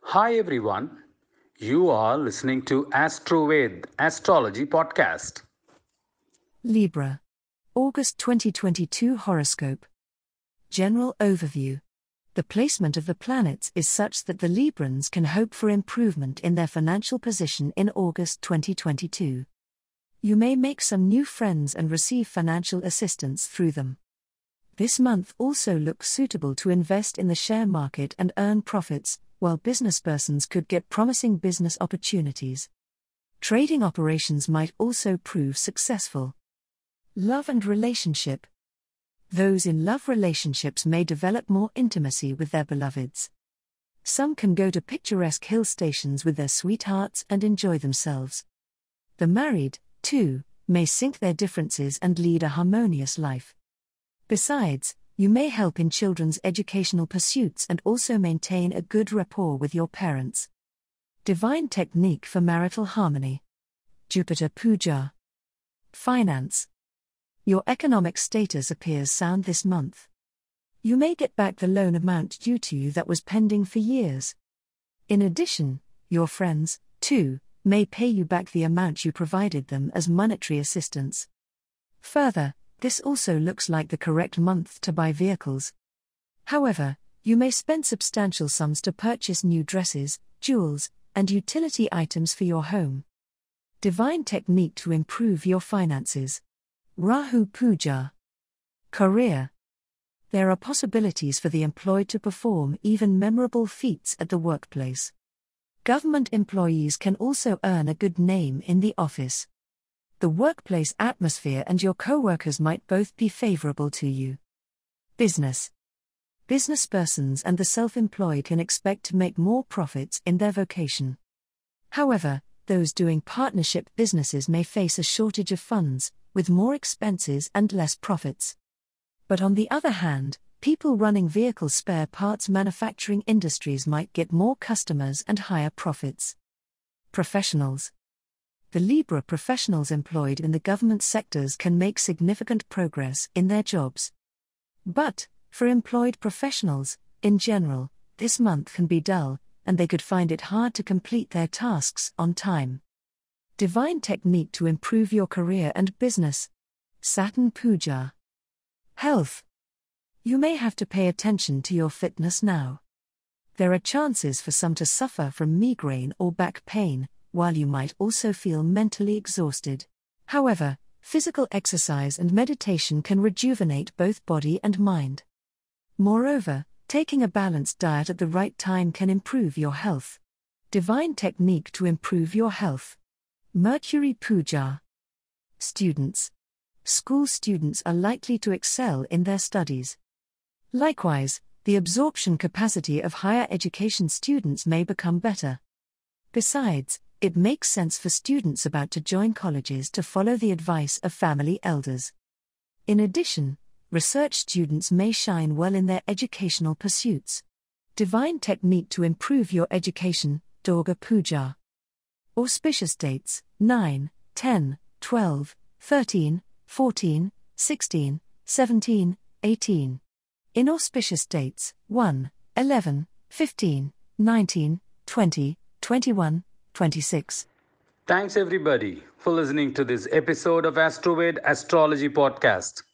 Hi everyone, you are listening to AstroVed Astrology Podcast. Libra. August 2022 Horoscope. General Overview. The placement of the planets is such that the Librans can hope for improvement in their financial position in August 2022. You may make some new friends and receive financial assistance through them. This month also looks suitable to invest in the share market and earn profits, while businesspersons could get promising business opportunities. Trading operations might also prove successful. Love and relationship. Those in love relationships may develop more intimacy with their beloveds. Some can go to picturesque hill stations with their sweethearts and enjoy themselves. The married, too, may sink their differences and lead a harmonious life. Besides, you may help in children's educational pursuits and also maintain a good rapport with your parents. Divine technique for marital harmony. Jupiter Puja. Finance. Your economic status appears sound this month. You may get back the loan amount due to you that was pending for years. In addition, your friends, too, may pay you back the amount you provided them as monetary assistance. Further, this also looks like the correct month to buy vehicles. However, you may spend substantial sums to purchase new dresses, jewels, and utility items for your home. Divine technique to improve your finances. Rahu Puja. Career. There are possibilities for the employed to perform even memorable feats at the workplace. Government employees can also earn a good name in the office. The workplace atmosphere and your co-workers might both be favorable to you. Business. Businesspersons and the self-employed can expect to make more profits in their vocation. However, those doing partnership businesses may face a shortage of funds, with more expenses and less profits. But on the other hand, people running vehicle spare parts manufacturing industries might get more customers and higher profits. Professionals. The Libra professionals employed in the government sectors can make significant progress in their jobs. But, for employed professionals, in general, this month can be dull, and they could find it hard to complete their tasks on time. Divine technique to improve your career and business. Saturn Puja. Health. You may have to pay attention to your fitness now. There are chances for some to suffer from migraine or back pain, while you might also feel mentally exhausted. However, physical exercise and meditation can rejuvenate both body and mind. Moreover, taking a balanced diet at the right time can improve your health. Divine technique to improve your health. Mercury Puja. Students. School students are likely to excel in their studies. Likewise, the absorption capacity of higher education students may become better. Besides, it makes sense for students about to join colleges to follow the advice of family elders. In addition, research students may shine well in their educational pursuits. Divine technique to improve your education, Durga Puja. Auspicious dates, 9, 10, 12, 13, 14, 16, 17, 18. Inauspicious dates, 1, 11, 15, 19, 20, 21, 26. Thanks everybody for listening to this episode of AstroVed Astrology Podcast.